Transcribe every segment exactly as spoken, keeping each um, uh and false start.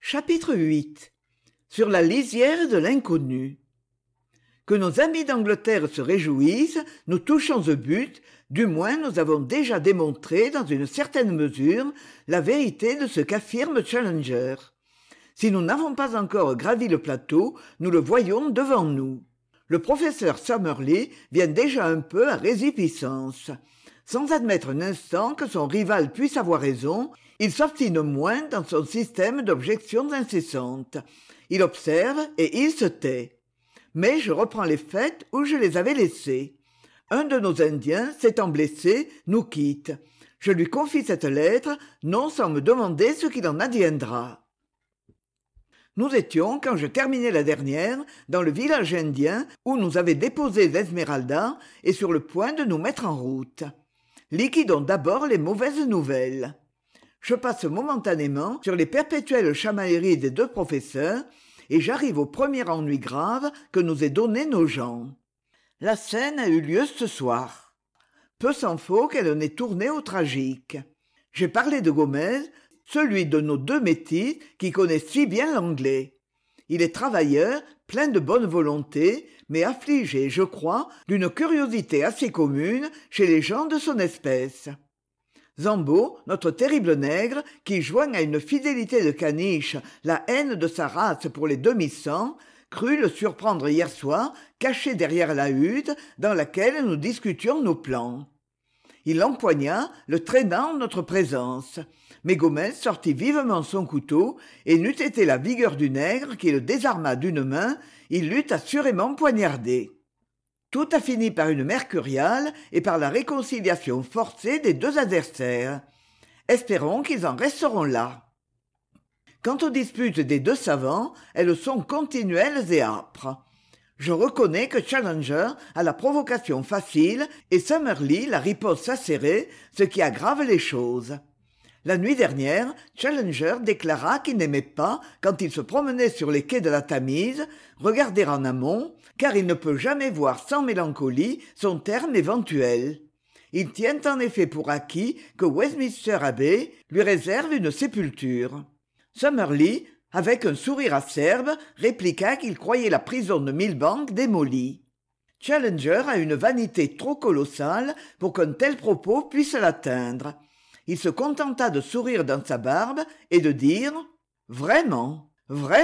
Chapitre huit. Sur la lisière de l'inconnu. Que nos amis d'Angleterre se réjouissent, nous touchons au but, du moins nous avons déjà démontré dans une certaine mesure la vérité de ce qu'affirme Challenger. Si nous n'avons pas encore gravi le plateau, nous le voyons devant nous. Le professeur Summerlee vient déjà un peu à résipiscence. Sans admettre un instant que son rival puisse avoir raison, il s'obstine moins dans son système d'objections incessantes. Il observe et il se tait. Mais je reprends les faits où je les avais laissés. Un de nos Indiens, s'étant blessé, nous quitte. Je lui confie cette lettre, non sans me demander ce qu'il en adviendra. Nous étions, quand je terminais la dernière, dans le village indien où nous avait déposé l'Esmeralda et sur le point de nous mettre en route. Liquidons d'abord les mauvaises nouvelles. Je passe momentanément sur les perpétuelles chamailleries des deux professeurs et j'arrive au premier ennui grave que nous aient donné nos gens. La scène a eu lieu ce soir. Peu s'en faut qu'elle en ait tourné au tragique. J'ai parlé de Gomez, celui de nos deux métis qui connaît si bien l'anglais. Il est travailleur, plein de bonne volonté, mais affligé, je crois, d'une curiosité assez commune chez les gens de son espèce. Zambo, notre terrible nègre, qui joint à une fidélité de caniche la haine de sa race pour les demi-sangs, crut le surprendre hier soir, caché derrière la hutte dans laquelle nous discutions nos plans. Il l'empoigna, le traînant en notre présence. Mais Gomez sortit vivement son couteau, et n'eût été la vigueur du nègre qui le désarma d'une main, il l'eût assurément poignardé. Tout a fini par une mercuriale et par la réconciliation forcée des deux adversaires. Espérons qu'ils en resteront là. Quant aux disputes des deux savants, elles sont continuelles et âpres. Je reconnais que Challenger a la provocation facile et Summerlee la riposte acérée, ce qui aggrave les choses. La nuit dernière, Challenger déclara qu'il n'aimait pas, quand il se promenait sur les quais de la Tamise, regarder en amont, car il ne peut jamais voir sans mélancolie son terme éventuel. Il tient en effet pour acquis que Westminster Abbey lui réserve une sépulture. Summerlee, avec un sourire acerbe, répliqua qu'il croyait la prison de Millbank démolie. Challenger a une vanité trop colossale pour qu'un tel propos puisse l'atteindre. Il se contenta de sourire dans sa barbe et de dire « Vraiment, vraiment »,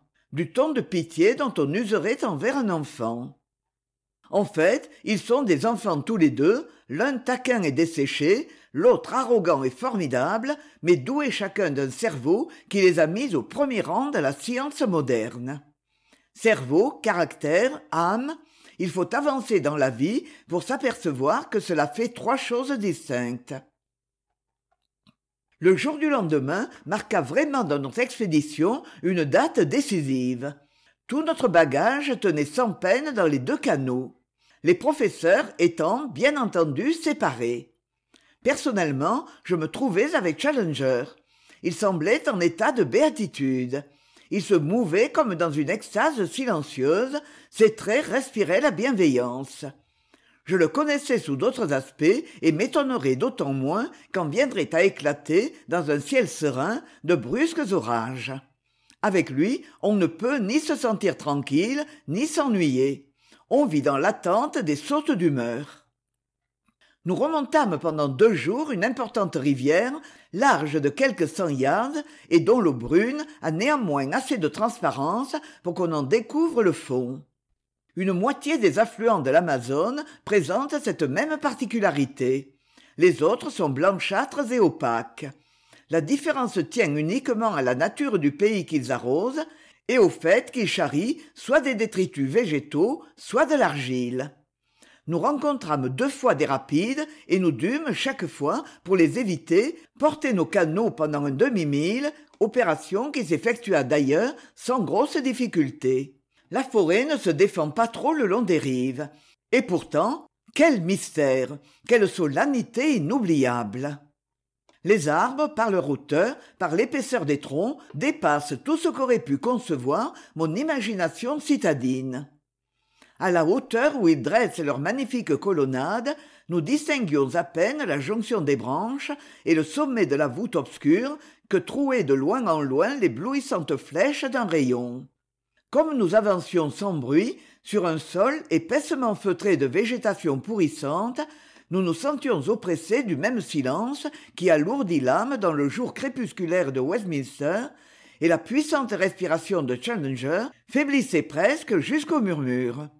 du ton de pitié dont on userait envers un enfant. En fait, ils sont des enfants tous les deux, l'un taquin et desséché, l'autre arrogant et formidable, mais doués chacun d'un cerveau qui les a mis au premier rang de la science moderne. Cerveau, caractère, âme, il faut avancer dans la vie pour s'apercevoir que cela fait trois choses distinctes. Le jour du lendemain marqua vraiment dans notre expédition une date décisive. Tout notre bagage tenait sans peine dans les deux canots, les professeurs étant, bien entendu, séparés. Personnellement, je me trouvais avec Challenger. Il semblait en état de béatitude. Il se mouvait comme dans une extase silencieuse, ses traits respiraient la bienveillance. Je le connaissais sous d'autres aspects et m'étonnerais d'autant moins quand viendraient à éclater, dans un ciel serein, de brusques orages. Avec lui, on ne peut ni se sentir tranquille, ni s'ennuyer. On vit dans l'attente des sautes d'humeur. Nous remontâmes pendant deux jours une importante rivière, large de quelques cent yards, et dont l'eau brune a néanmoins assez de transparence pour qu'on en découvre le fond. Une moitié des affluents de l'Amazone présentent cette même particularité. Les autres sont blanchâtres et opaques. La différence tient uniquement à la nature du pays qu'ils arrosent et au fait qu'ils charrient soit des détritus végétaux, soit de l'argile. Nous rencontrâmes deux fois des rapides et nous dûmes, chaque fois, pour les éviter, porter nos canots pendant un demi-mille, opération qui s'effectua d'ailleurs sans grosse difficulté. La forêt ne se défend pas trop le long des rives. Et pourtant, quel mystère, quelle solennité inoubliable! Les arbres, par leur hauteur, par l'épaisseur des troncs, dépassent tout ce qu'aurait pu concevoir mon imagination citadine. À la hauteur où ils dressent leurs magnifiques colonnades, nous distinguions à peine la jonction des branches et le sommet de la voûte obscure que trouaient de loin en loin l'éblouissante flèche d'un rayon. Comme nous avancions sans bruit sur un sol épaissement feutré de végétation pourrissante, nous nous sentions oppressés du même silence qui alourdit l'âme dans le jour crépusculaire de Westminster, et la puissante respiration de Challenger faiblissait presque jusqu'au murmure.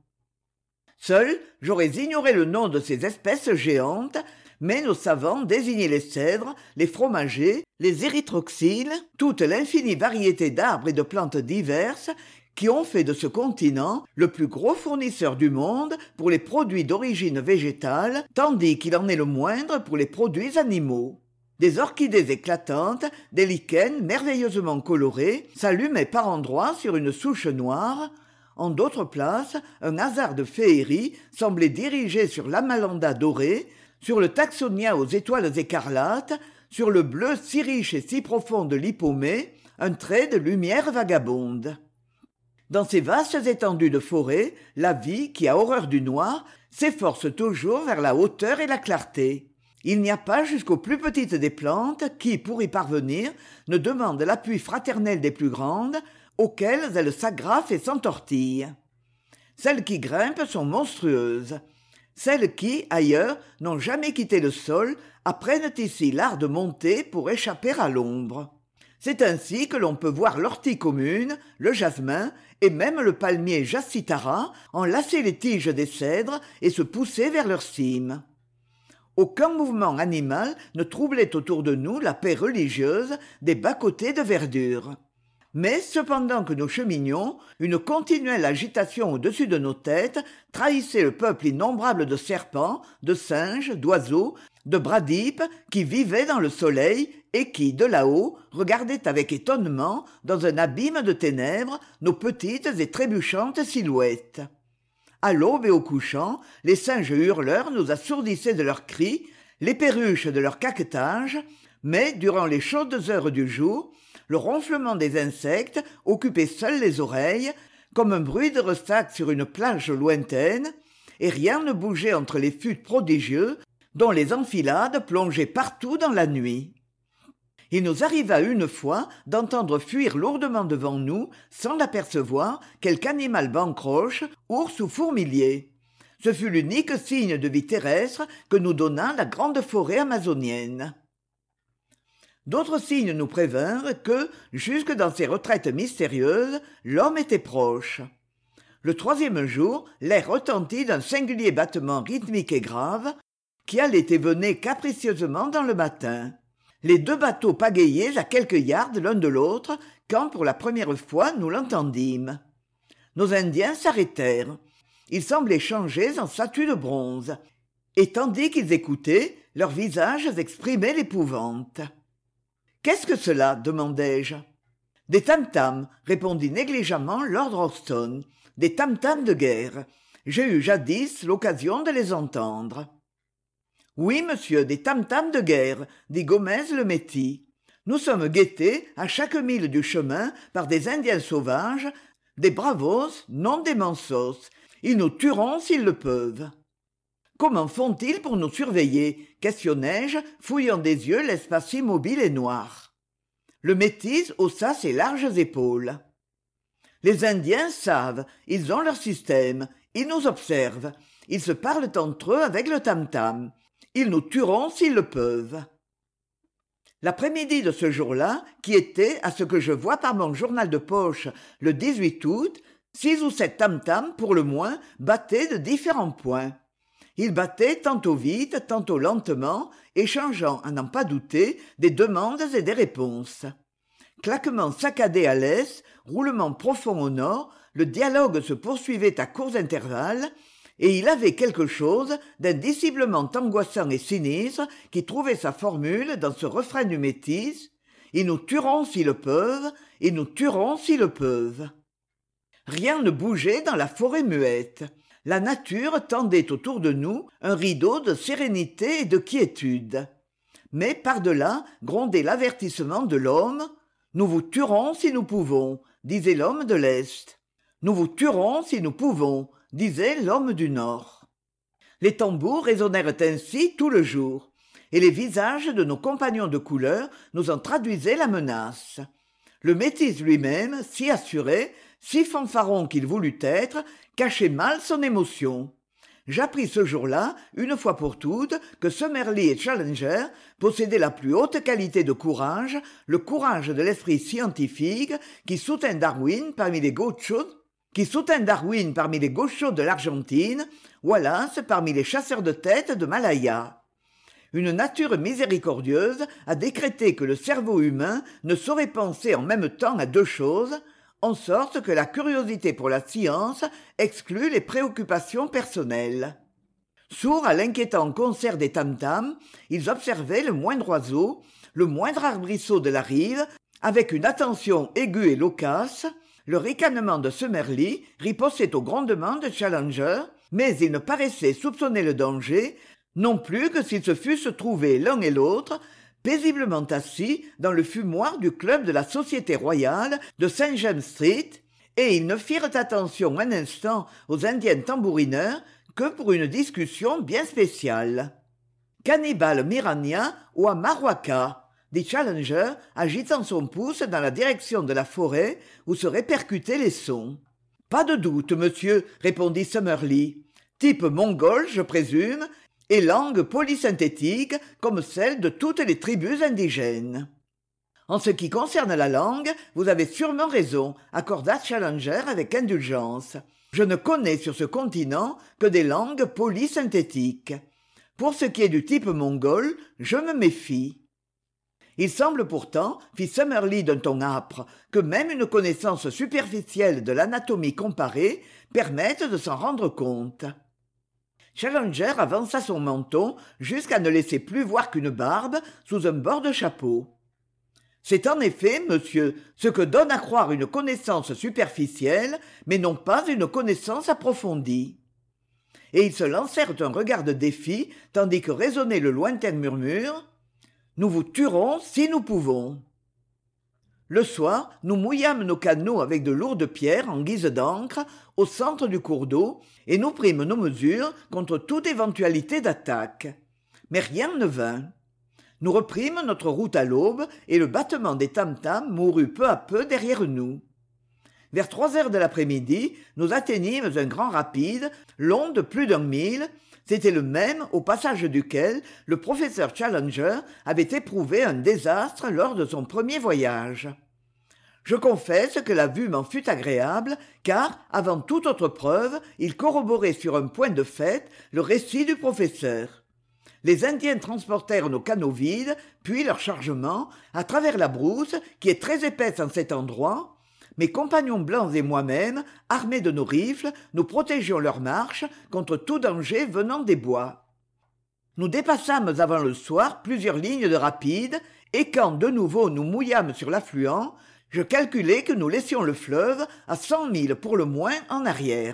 Seul, j'aurais ignoré le nom de ces espèces géantes, mais nos savants désignaient les cèdres, les fromagers, les érythroxyles, toute l'infinie variété d'arbres et de plantes diverses qui ont fait de ce continent le plus gros fournisseur du monde pour les produits d'origine végétale, tandis qu'il en est le moindre pour les produits animaux. Des orchidées éclatantes, des lichens merveilleusement colorés, s'allumaient par endroits sur une souche noire. En d'autres places, un hasard de féerie semblait dirigé sur l'amalanda doré, sur le taxonia aux étoiles écarlates, sur le bleu si riche et si profond de l'hypomée, un trait de lumière vagabonde. Dans ces vastes étendues de forêt, la vie, qui a horreur du noir, s'efforce toujours vers la hauteur et la clarté. Il n'y a pas jusqu'aux plus petites des plantes qui, pour y parvenir, ne demandent l'appui fraternel des plus grandes, auxquelles elles s'agrafent et s'entortillent. Celles qui grimpent sont monstrueuses. Celles qui, ailleurs, n'ont jamais quitté le sol, apprennent ici l'art de monter pour échapper à l'ombre. C'est ainsi que l'on peut voir l'ortie commune, le jasmin et même le palmier jassitara enlacer les tiges des cèdres et se pousser vers leur cime. Aucun mouvement animal ne troublait autour de nous la paix religieuse des bas-côtés de verdure. Mais cependant que nous cheminions, une continuelle agitation au-dessus de nos têtes trahissait le peuple innombrable de serpents, de singes, d'oiseaux, de bradipes qui vivaient dans le soleil et qui, de là-haut, regardaient avec étonnement, dans un abîme de ténèbres, nos petites et trébuchantes silhouettes. À l'aube et au couchant, les singes hurleurs nous assourdissaient de leurs cris, les perruches de leur caquetage, mais, durant les chaudes heures du jour, le ronflement des insectes occupait seul les oreilles, comme un bruit de ressac sur une plage lointaine, et rien ne bougeait entre les fûts prodigieux dont les enfilades plongeaient partout dans la nuit. Il nous arriva une fois d'entendre fuir lourdement devant nous, sans l'apercevoir, quelque animal bancroche, ours ou fourmilier. Ce fut l'unique signe de vie terrestre que nous donna la grande forêt amazonienne. D'autres signes nous prévinrent que, jusque dans ces retraites mystérieuses, l'homme était proche. Le troisième jour, l'air retentit d'un singulier battement rythmique et grave, qui allait et venait capricieusement dans le matin. Les deux bateaux pagayaient à quelques yards l'un de l'autre quand pour la première fois nous l'entendîmes. Nos Indiens s'arrêtèrent. Ils semblaient changés en statues de bronze, et tandis qu'ils écoutaient, leurs visages exprimaient l'épouvante. « Qu'est-ce que cela ?» demandai-je. « Des tam-tams, » répondit négligemment lord Roxton. « Des tam-tams de guerre. J'ai eu jadis l'occasion de les entendre. » « Oui, monsieur, des tam-tams de guerre, » dit Gomez le Métis. « Nous sommes guettés à chaque mille du chemin par des Indiens sauvages, des bravos, non des mansos. Ils nous tueront s'ils le peuvent. »« Comment font-ils pour nous surveiller ?» questionnai-je, fouillant des yeux l'espace immobile et noir. Le Métis haussa ses larges épaules. « Les Indiens savent, ils ont leur système, ils nous observent, ils se parlent entre eux avec le tam-tam. Ils nous tueront s'ils le peuvent. » L'après-midi de ce jour-là, qui était, à ce que je vois par mon journal de poche, le dix-huit août, six ou sept tam-tams, pour le moins, battaient de différents points. Ils battaient tantôt vite, tantôt lentement, échangeant, à n'en pas douter, des demandes et des réponses. Claquements saccadés à l'est, roulements profonds au nord, le dialogue se poursuivait à courts intervalles, et il avait quelque chose d'indiciblement angoissant et sinistre qui trouvait sa formule dans ce refrain du Métis « Ils nous tueront s'ils le peuvent, ils nous tueront s'ils le peuvent ». Rien ne bougeait dans la forêt muette. La nature tendait autour de nous un rideau de sérénité et de quiétude. Mais par-delà grondait l'avertissement de l'homme « Nous vous tuerons si nous pouvons », disait l'homme de l'Est. « Nous vous tuerons si nous pouvons », disait l'homme du Nord. Les tambours résonnèrent ainsi tout le jour. et les visages de nos compagnons de couleur nous en traduisaient la menace. Le métis lui-même, si assuré, si fanfaron qu'il voulut être, cachait mal son émotion. J'appris ce jour-là, une fois pour toutes, que Summerlee et Challenger possédaient la plus haute qualité de courage, le courage de l'esprit scientifique qui soutint Darwin parmi les gauchos, qui soutint Darwin parmi les gauchos de l'Argentine, Wallace parmi les chasseurs de tête de Malaya. Une nature miséricordieuse a décrété que le cerveau humain ne saurait penser en même temps à deux choses, en sorte que la curiosité pour la science exclut les préoccupations personnelles. Sourds à l'inquiétant concert des tam-tams, ils observaient le moindre oiseau, le moindre arbrisseau de la rive, avec une attention aiguë et loquace. Le ricanement de Summerlee ripostait au grondement de Challenger, mais ils ne paraissaient soupçonner le danger, non plus que s'ils se fussent trouvés l'un et l'autre paisiblement assis dans le fumoir du club de la Société royale de Saint James Street, et ils ne firent attention un instant aux Indiens tambourineurs que pour une discussion bien spéciale. « Cannibal Mirania ou à Marwaka ?» dit Challenger, agitant son pouce dans la direction de la forêt où se répercutaient les sons. « Pas de doute, monsieur, » répondit Summerlee. « Type mongol, je présume, et langue polysynthétique comme celle de toutes les tribus indigènes. » En ce qui concerne la langue, vous avez sûrement raison, accorda Challenger avec indulgence. Je ne connais sur ce continent que des langues polysynthétiques. Pour ce qui est du type mongol, je me méfie. Il semble pourtant, fit Summerlee d'un ton âpre, que même une connaissance superficielle de l'anatomie comparée permette de s'en rendre compte. Challenger avança son menton jusqu'à ne laisser plus voir qu'une barbe sous un bord de chapeau. « C'est en effet, monsieur, ce que donne à croire une connaissance superficielle, mais non pas une connaissance approfondie. » Et ils se lancèrent un regard de défi, tandis que résonnait le lointain murmure « Nous vous tuerons si nous pouvons. » Le soir, nous mouillâmes nos canots avec de lourdes pierres en guise d'encre au centre du cours d'eau et nous prîmes nos mesures contre toute éventualité d'attaque. Mais rien ne vint. Nous reprîmes notre route à l'aube et le battement des tam-tams mourut peu à peu derrière nous. Vers trois heures de l'après-midi, nous atteignîmes un grand rapide, long de plus d'un mille. C'était le même au passage duquel le professeur Challenger avait éprouvé un désastre lors de son premier voyage. Je confesse que la vue m'en fut agréable, car, avant toute autre preuve, il corroborait sur un point de fait le récit du professeur. Les Indiens transportèrent nos canots vides, puis leur chargement, à travers la brousse, qui est très épaisse en cet endroit. Mes compagnons blancs et moi-même, armés de nos rifles, nous protégions leur marche contre tout danger venant des bois. Nous dépassâmes avant le soir plusieurs lignes de rapides, et quand de nouveau nous mouillâmes sur l'affluent, je calculai que nous laissions le fleuve à cent milles pour le moins en arrière.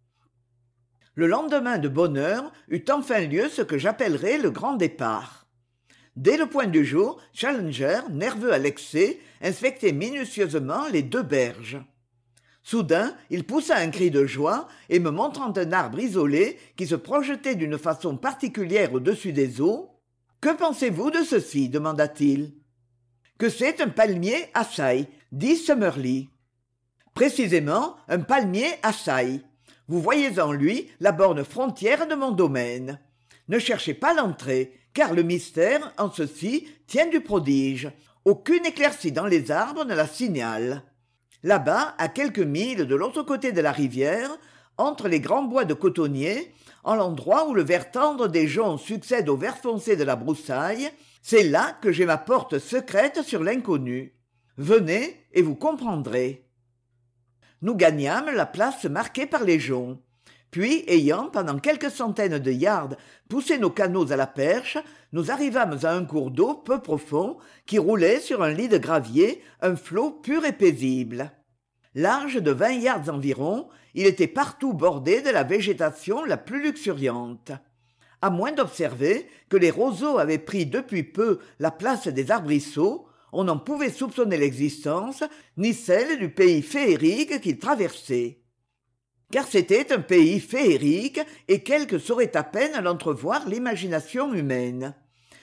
Le lendemain de bonne heure eut enfin lieu ce que j'appellerais le grand départ. Dès le point du jour, Challenger, nerveux à l'excès, inspectait minutieusement les deux berges. Soudain, il poussa un cri de joie et me montrant un arbre isolé qui se projetait d'une façon particulière au-dessus des eaux. « Que pensez-vous de ceci ?» demanda-t-il. « Que c'est un palmier Assaï, dit Summerlee. »« Précisément, un palmier Assaï. Vous voyez en lui la borne frontière de mon domaine. Ne cherchez pas l'entrée, car le mystère, en ceci, tient du prodige. Aucune éclaircie dans les arbres ne la signale. Là-bas, à quelques milles de l'autre côté de la rivière, entre les grands bois de cotonniers, en l'endroit où le vert tendre des joncs succède au vert foncé de la broussaille, c'est là que j'ai ma porte secrète sur l'inconnu. Venez et vous comprendrez. » Nous gagnâmes la place marquée par les joncs. Puis, ayant, pendant quelques centaines de yards, poussé nos canots à la perche, nous arrivâmes à un cours d'eau peu profond qui roulait sur un lit de gravier, un flot pur et paisible. Large de vingt yards environ, il était partout bordé de la végétation la plus luxuriante. À moins d'observer que les roseaux avaient pris depuis peu la place des arbrisseaux, on n'en pouvait soupçonner l'existence, ni celle du pays féerique qu'ils traversaient. Car c'était un pays féerique, et quelques sauraient à peine l'entrevoir l'imagination humaine.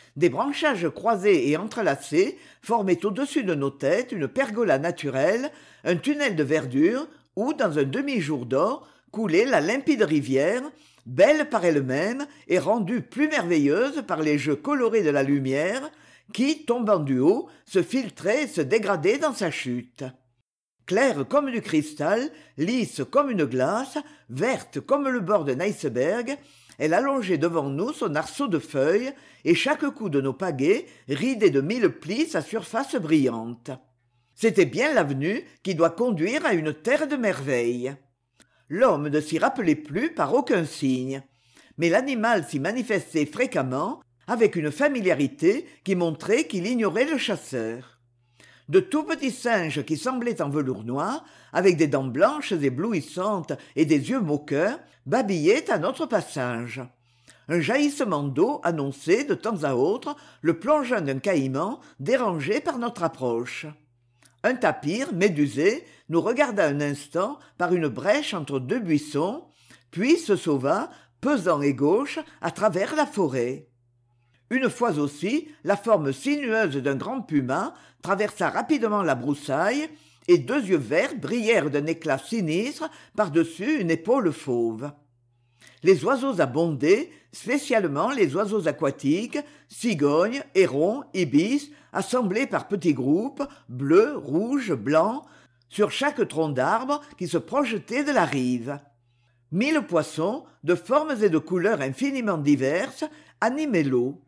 Des branchages croisés et entrelacés formaient au-dessus de nos têtes une pergola naturelle, un tunnel de verdure où, dans un demi-jour d'or, coulait la limpide rivière, belle par elle-même et rendue plus merveilleuse par les jeux colorés de la lumière, qui, tombant du haut, se filtrait et se dégradait dans sa chute. Claire comme du cristal, lisse comme une glace, verte comme le bord d'un iceberg, elle allongeait devant nous son arceau de feuilles, et chaque coup de nos pagaies ridait de mille plis sa surface brillante. C'était bien l'avenue qui doit conduire à une terre de merveilles. L'homme ne s'y rappelait plus par aucun signe, mais l'animal s'y manifestait fréquemment, avec une familiarité qui montrait qu'il ignorait le chasseur. De tout petits singes qui semblaient en velours noir, avec des dents blanches éblouissantes et des yeux moqueurs, babillaient à notre passage. Un jaillissement d'eau annonçait de temps à autre le plongeon d'un caïman dérangé par notre approche. Un tapir, médusé, nous regarda un instant par une brèche entre deux buissons, puis se sauva, pesant et gauche, à travers la forêt. Une fois aussi, la forme sinueuse d'un grand puma traversa rapidement la broussaille, et deux yeux verts brillèrent d'un éclat sinistre par-dessus une épaule fauve. Les oiseaux abondaient, spécialement les oiseaux aquatiques, cigognes, hérons, ibis, assemblés par petits groupes, bleus, rouges, blancs, sur chaque tronc d'arbre qui se projetait de la rive. Mille poissons, de formes et de couleurs infiniment diverses, animaient l'eau.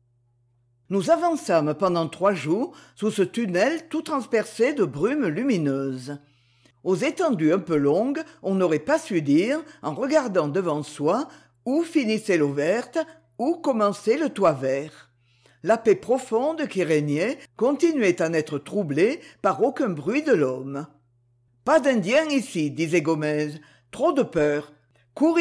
Nous avançâmes pendant trois jours sous ce tunnel tout transpercé de brumes lumineuses. Aux étendues un peu longues, on n'aurait pas su dire, en regardant devant soi, où finissait l'eau verte, où commençait le toit vert. La paix profonde qui régnait continuait à n'être troublée par aucun bruit de l'homme. « Pas d'Indiens ici, disait Gomez. Trop de peur. Kouripiri. »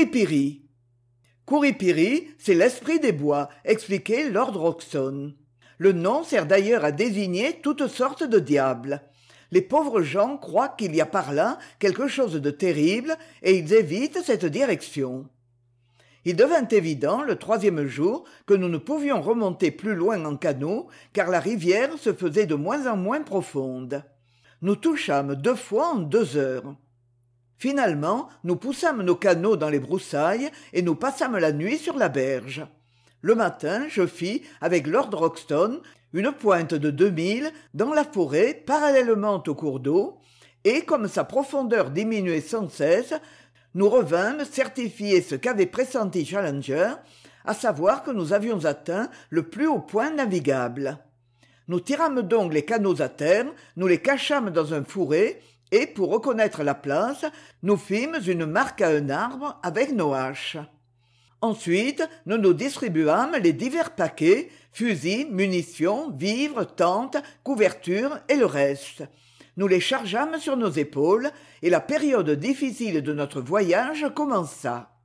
Kouripiri, c'est l'esprit des bois, expliquait Lord Roxton. Le nom sert d'ailleurs à désigner toutes sortes de diables. Les pauvres gens croient qu'il y a par là quelque chose de terrible et ils évitent cette direction. Il devint évident le troisième jour que nous ne pouvions remonter plus loin en canot car la rivière se faisait de moins en moins profonde. Nous touchâmes deux fois en deux heures. Finalement, nous poussâmes nos canots dans les broussailles et nous passâmes la nuit sur la berge. Le matin, je fis, avec Lord Roxton, une pointe de deux milles dans la forêt parallèlement au cours d'eau, et comme sa profondeur diminuait sans cesse, nous revînmes certifier ce qu'avait pressenti Challenger, à savoir que nous avions atteint le plus haut point navigable. Nous tirâmes donc les canots à terre, nous les cachâmes dans un fourré, et pour reconnaître la place, nous fîmes une marque à un arbre avec nos haches. Ensuite, nous nous distribuâmes les divers paquets, fusils, munitions, vivres, tentes, couvertures et le reste. Nous les chargeâmes sur nos épaules, et la période difficile de notre voyage commença.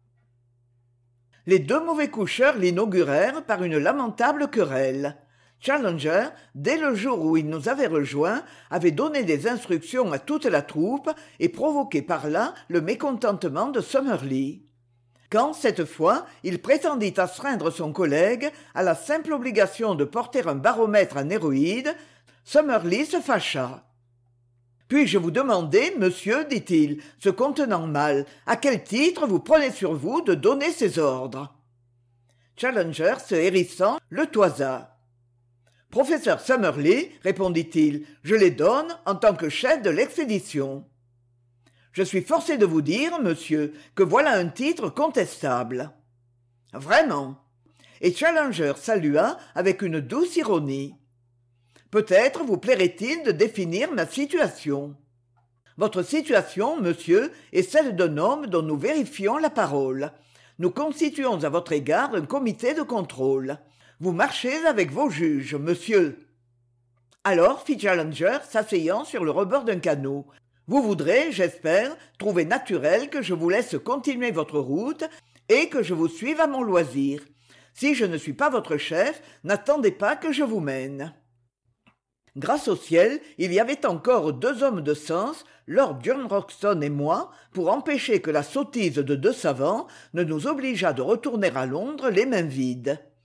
Les deux mauvais coucheurs l'inaugurèrent par une lamentable querelle. Challenger, dès le jour où il nous avait rejoints, avait donné des instructions à toute la troupe et provoqué par là le mécontentement de Summerlee. Quand, cette fois, il prétendit astreindre son collègue à la simple obligation de porter un baromètre en héroïde, Summerlee se fâcha. « Puis-je vous demander, monsieur, dit-il, se contenant mal, à quel titre vous prenez sur vous de donner ces ordres ?» Challenger, se hérissant, le toisa. « Professeur Summerlee, répondit-il, je les donne en tant que chef de l'expédition. » Je suis forcé de vous dire, monsieur, que voilà un titre contestable. « Vraiment ?» Et Challenger salua avec une douce ironie. « Peut-être vous plairait-il de définir ma situation. » Votre situation, monsieur, est celle d'un homme dont nous vérifions la parole. Nous constituons à votre égard un comité de contrôle. Vous marchez avec vos juges, monsieur. Alors, fit Challenger, s'asseyant sur le rebord d'un canot, vous voudrez, j'espère, trouver naturel que je vous laisse continuer votre route et que je vous suive à mon loisir. Si je ne suis pas votre chef, n'attendez pas que je vous mène. Grâce au ciel, il y avait encore deux hommes de sens, Lord John Roxton et moi, pour empêcher que la sottise de deux savants ne nous obligeât de retourner à Londres les mains vides.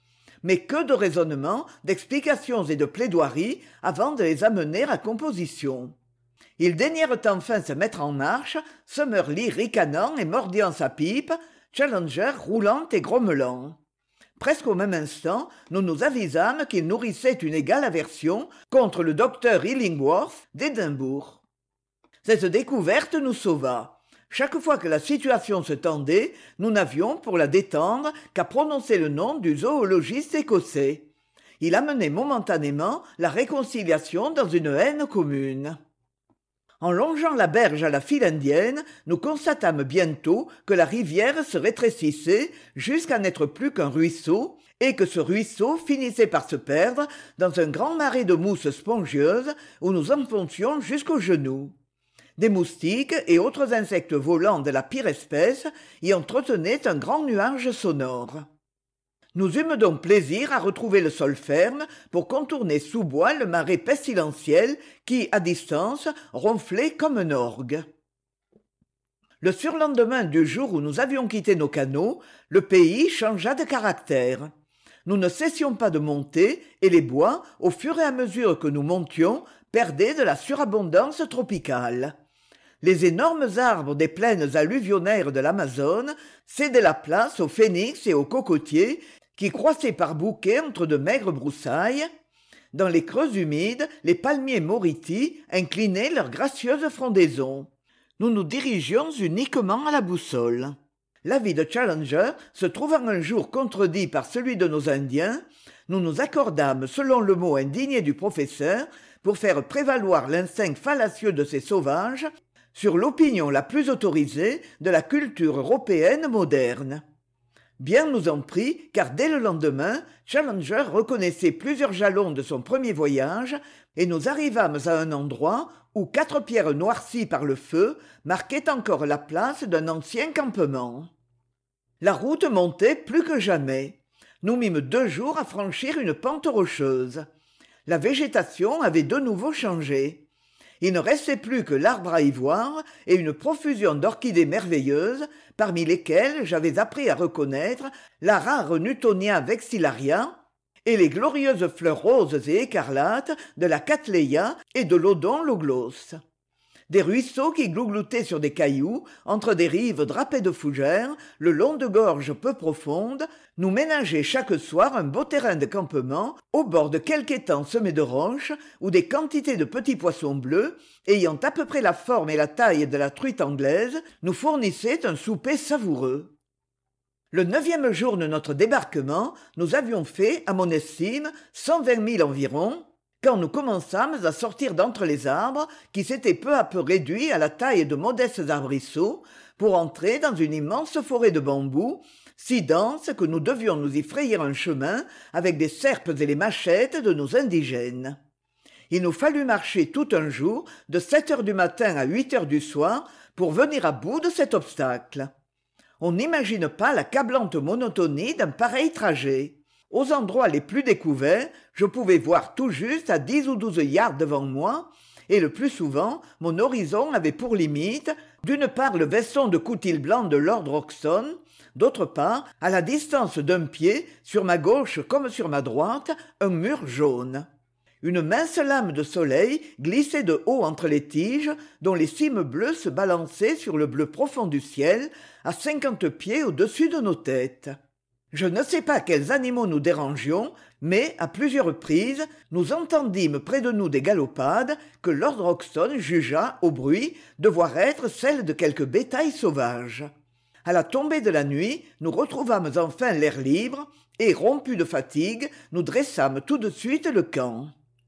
Mais que de raisonnements, d'explications et de plaidoiries avant de les amener à composition. Ils daignèrent enfin se mettre en marche, Summerlee ricanant et mordillant sa pipe, Challenger roulant et grommelant. Presque au même instant, nous nous avisâmes qu'il nourrissait une égale aversion contre le docteur Illingworth d'Édimbourg. Cette découverte nous sauva. Chaque fois que la situation se tendait, nous n'avions, pour la détendre, qu'à prononcer le nom du zoologiste écossais. Il amenait momentanément la réconciliation dans une haine commune. En longeant la berge à la file indienne, nous constatâmes bientôt que la rivière se rétrécissait jusqu'à n'être plus qu'un ruisseau, et que ce ruisseau finissait par se perdre dans un grand marais de mousse spongieuse où nous enfoncions jusqu'aux genoux. Des moustiques et autres insectes volants de la pire espèce y entretenaient un grand nuage sonore. Nous eûmes donc plaisir à retrouver le sol ferme pour contourner sous bois le marais pestilentiel qui, à distance, ronflait comme un orgue. Le surlendemain du jour où nous avions quitté nos canots, le pays changea de caractère. Nous ne cessions pas de monter, et les bois, au fur et à mesure que nous montions, perdaient de la surabondance tropicale. Les énormes arbres des plaines alluvionnaires de l'Amazone cédaient la place aux phénix et aux cocotiers qui croissaient par bouquets entre de maigres broussailles. Dans les creux humides, les palmiers moritis inclinaient leurs gracieuses frondaisons. Nous nous dirigions uniquement à la boussole. L'avis de Challenger se trouvant un jour contredit par celui de nos Indiens, nous nous accordâmes, selon le mot indigné du professeur, pour faire prévaloir l'instinct fallacieux de ces sauvages sur l'opinion la plus autorisée de la culture européenne moderne. Bien nous en prit, car dès le lendemain, Challenger reconnaissait plusieurs jalons de son premier voyage, et nous arrivâmes à un endroit où quatre pierres noircies par le feu marquaient encore la place d'un ancien campement. La route montait plus que jamais. Nous mîmes deux jours à franchir une pente rocheuse. La végétation avait de nouveau changé. Il ne restait plus que l'arbre à ivoire et une profusion d'orchidées merveilleuses, parmi lesquelles j'avais appris à reconnaître la rare Newtonia vexillaria et les glorieuses fleurs roses et écarlates de la cattleya et de l'odon loglos. Des ruisseaux qui glougloutaient sur des cailloux, entre des rives drapées de fougères, le long de gorges peu profondes, nous ménageaient chaque soir un beau terrain de campement au bord de quelque étang semé de roches, où des quantités de petits poissons bleus, ayant à peu près la forme et la taille de la truite anglaise, nous fournissaient un souper savoureux. Le neuvième jour de notre débarquement, nous avions fait, à mon estime, cent vingt milles environ, quand nous commençâmes à sortir d'entre les arbres qui s'étaient peu à peu réduits à la taille de modestes arbrisseaux pour entrer dans une immense forêt de bambous, si dense que nous devions nous y frayer un chemin avec les serpes et les machettes de nos indigènes. Il nous fallut marcher tout un jour, de sept heures du matin à huit heures du soir, pour venir à bout de cet obstacle. On n'imagine pas l'accablante monotonie d'un pareil trajet. Aux endroits les plus découverts, je pouvais voir tout juste à dix ou douze yards devant moi, et le plus souvent, mon horizon avait pour limite, d'une part le veston de coutil blanc de Lord Roxton, d'autre part, à la distance d'un pied, sur ma gauche comme sur ma droite, un mur jaune. Une mince lame de soleil glissait de haut entre les tiges, dont les cimes bleues se balançaient sur le bleu profond du ciel, à cinquante pieds au-dessus de nos têtes. Je ne sais pas quels animaux nous dérangions, mais, à plusieurs reprises, nous entendîmes près de nous des galopades que Lord Roxton jugea, au bruit, devoir être celles de quelque bétail sauvage. À la tombée de la nuit, nous retrouvâmes enfin l'air libre, et, rompus de fatigue, nous dressâmes tout de suite le camp.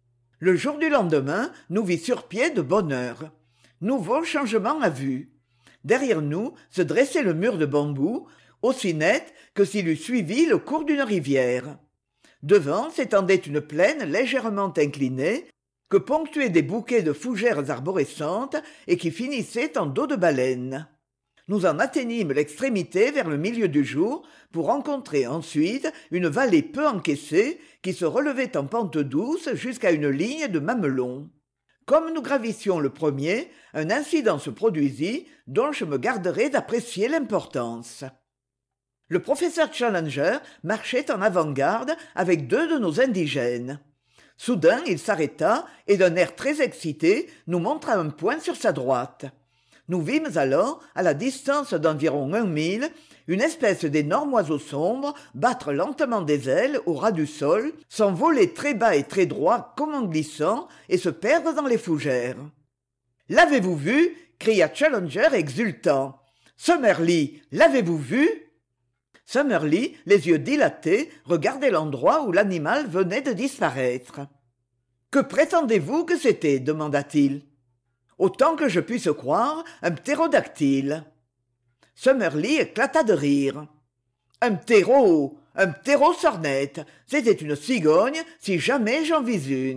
Le jour du lendemain nous vit sur pied de bonne heure. Nouveau changement à vue. Derrière nous se dressait le mur de bambous, aussi net que s'il eût suivi le cours d'une rivière. Devant s'étendait une plaine légèrement inclinée, que ponctuaient des bouquets de fougères arborescentes et qui finissaient en dos de baleine. Nous en atteignîmes l'extrémité vers le milieu du jour pour rencontrer ensuite une vallée peu encaissée qui se relevait en pente douce jusqu'à une ligne de mamelons. Comme nous gravissions le premier, un incident se produisit dont je me garderai d'apprécier l'importance. Le professeur Challenger marchait en avant-garde avec deux de nos indigènes. Soudain il s'arrêta et d'un air très excité nous montra un point sur sa droite. Nous vîmes alors, à la distance d'environ un mille, une espèce d'énorme oiseau sombre battre lentement des ailes au ras du sol, s'envoler très bas et très droit comme en glissant et se perdre dans les fougères. « L'avez-vous vu » cria Challenger exultant. « Summerlee, l'avez-vous vu » Summerlee, les yeux dilatés, regardait l'endroit où l'animal venait de disparaître. « Que prétendez-vous que c'était » demanda-t-il. « Autant que je puisse croire, un ptérodactyle. » Summerlee éclata de rire. « Un ptéro, un ptérosornette, c'était une cigogne si jamais j'en vis une. »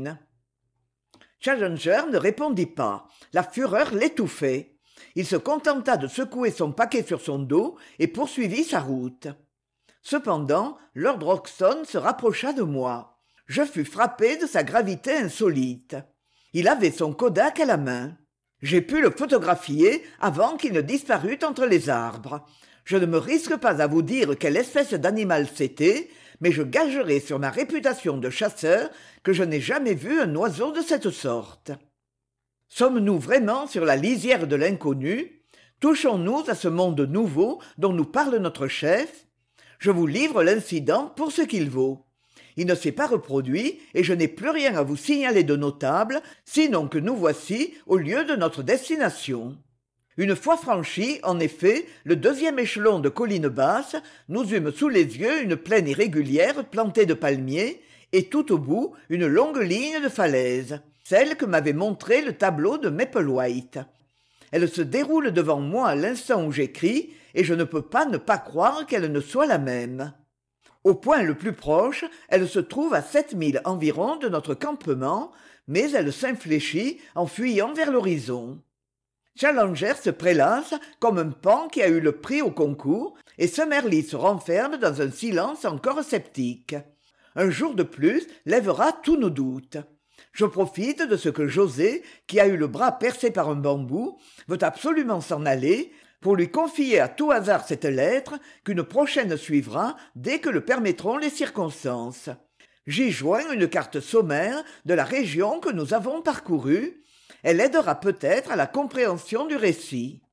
Challenger ne répondit pas, la fureur l'étouffait. Il se contenta de secouer son paquet sur son dos et poursuivit sa route. Cependant, lord Roxton se rapprocha de moi. Je fus frappé de sa gravité insolite. Il avait son Kodak à la main. J'ai pu le photographier avant qu'il ne disparût entre les arbres. Je ne me risque pas à vous dire quelle espèce d'animal c'était, mais je gagerai sur ma réputation de chasseur que je n'ai jamais vu un oiseau de cette sorte. Sommes-nous vraiment sur la lisière de l'inconnu ? Touchons-nous à ce monde nouveau dont nous parle notre chef ? Je vous livre l'incident pour ce qu'il vaut. Il ne s'est pas reproduit et je n'ai plus rien à vous signaler de notable, sinon que nous voici au lieu de notre destination. Une fois franchi, en effet, le deuxième échelon de collines basses, nous eûmes sous les yeux une plaine irrégulière plantée de palmiers et tout au bout une longue ligne de falaises, celle que m'avait montrée le tableau de Mapplewhite. Elle se déroule devant moi à l'instant où j'écris et je ne peux pas ne pas croire qu'elle ne soit la même. Au point le plus proche, elle se trouve à sept milles environ de notre campement, mais elle s'infléchit en fuyant vers l'horizon. Challenger se prélasse comme un paon qui a eu le prix au concours, et Summerlee se renferme dans un silence encore sceptique. Un jour de plus lèvera tous nos doutes. Je profite de ce que José, qui a eu le bras percé par un bambou, veut absolument s'en aller, pour lui confier à tout hasard cette lettre qu'une prochaine suivra dès que le permettront les circonstances. J'y joins une carte sommaire de la région que nous avons parcourue. Elle aidera peut-être à la compréhension du récit.